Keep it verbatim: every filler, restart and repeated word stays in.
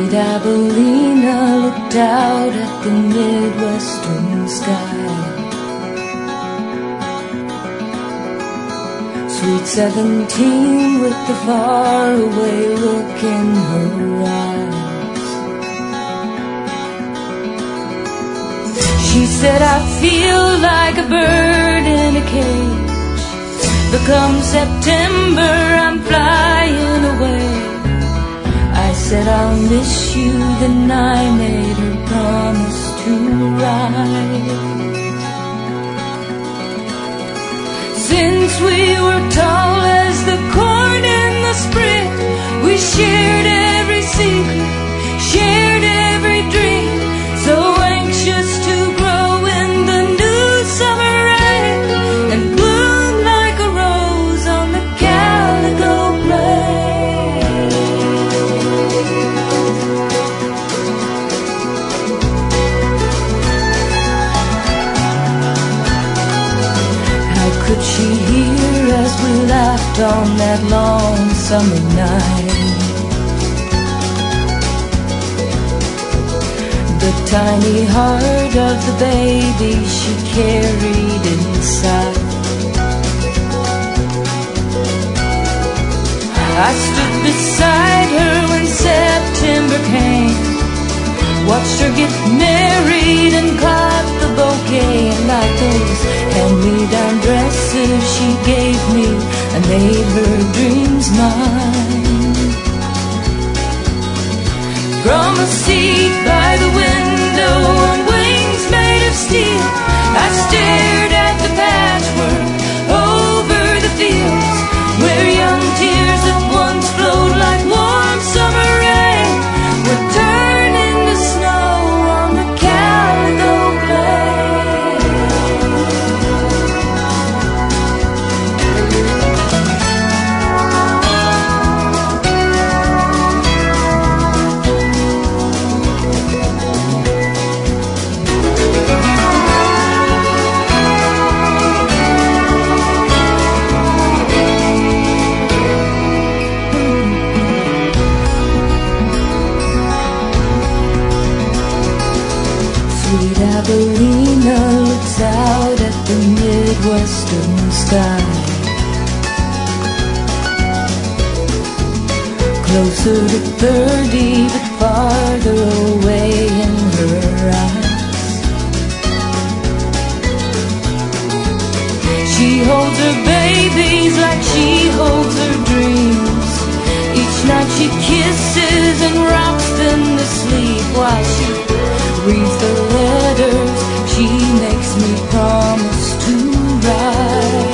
Sweet Abilena looked out at the Midwestern sky. Sweet seventeen with the faraway look in her eyes. She said, I feel like a bird in a cage, but come September I'm flying away. I said, I'll miss you, then I made her promise to ride. Since we were tall as the corn in the spring, we shared every secret, shared every dream, so anxious to grow in the new summer rain and bloom like a rose on the calico plain. How could she hear as we laughed on that long summer night? The tiny heart of the baby she carried inside. I stood beside her when September came, watched her get married and caught the bouquet. And like those hand-me-down dresses she gave me, I made her dreams mine. From a seat by the window on wings made of steel, I stared at the patchwork over the fields, where young tears that once flowed like warm summer rain would turn into snow on the calico plain. Sweet Abilena looks out at the Midwestern sky. Closer to thirty, but farther away in her eyes. She holds her babies like she holds her dreams. Each night she kisses and rocks them to sleep while she reads the letters she makes me promise to write.